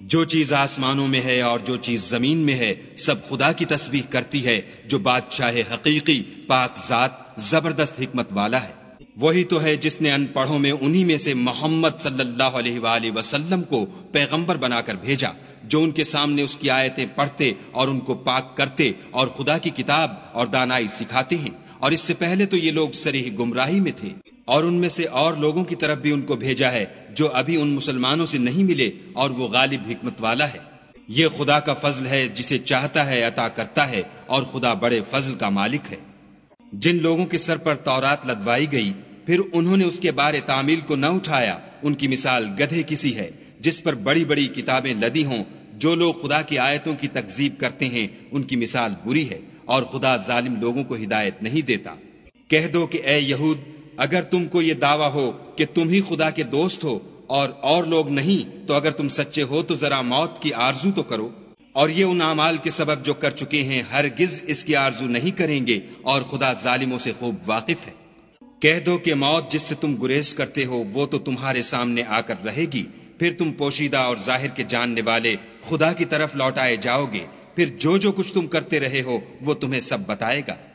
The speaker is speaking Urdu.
جو چیز آسمانوں میں ہے اور جو چیز زمین میں ہے سب خدا کی تسبیح کرتی ہے، جو بادشاہ حقیقی، پاک ذات، زبردست حکمت والا ہے۔ وہی تو ہے جس نے ان پڑھوں میں انہی میں سے محمد صلی اللہ علیہ وآلہ وسلم کو پیغمبر بنا کر بھیجا، جو ان کے سامنے اس کی آیتیں پڑھتے اور ان کو پاک کرتے اور خدا کی کتاب اور دانائی سکھاتے ہیں۔ اور اس سے پہلے تو یہ لوگ صریح گمراہی میں تھے، اور ان میں سے اور لوگوں کی طرف بھی ان کو بھیجا ہے جو ابھی ان مسلمانوں سے نہیں ملے، اور وہ غالب حکمت والا ہے۔ یہ خدا کا فضل ہے، جسے چاہتا ہے عطا کرتا ہے، اور خدا بڑے فضل کا مالک ہے۔ جن لوگوں کے سر پر تورات لدوائی گئی پھر انہوں نے اس کے بارے تعمیل کو نہ اٹھایا، ان کی مثال گدھے کسی ہے جس پر بڑی بڑی کتابیں لدی ہوں۔ جو لوگ خدا کی آیتوں کی تکذیب کرتے ہیں ان کی مثال بری ہے، اور خدا ظالم لوگوں کو ہدایت نہیں دیتا۔ کہہ دو کہ اے یہود، اگر تم کو یہ دعویٰ ہو کہ تم ہی خدا کے دوست ہو اور لوگ نہیں، تو اگر تم سچے ہو تو ذرا موت کی آرزو تو کرو، اور یہ ان اعمال کے سبب جو کر چکے ہیں ہرگز اس کی آرزو نہیں کریں گے، اور خدا ظالموں سے خوب واقف ہے۔ کہہ دو کہ موت جس سے تم گریز کرتے ہو وہ تو تمہارے سامنے آ کر رہے گی، پھر تم پوشیدہ اور ظاہر کے جاننے والے خدا کی طرف لوٹائے جاؤ گے، پھر جو کچھ تم کرتے رہے ہو وہ تمہیں سب بتائے گا۔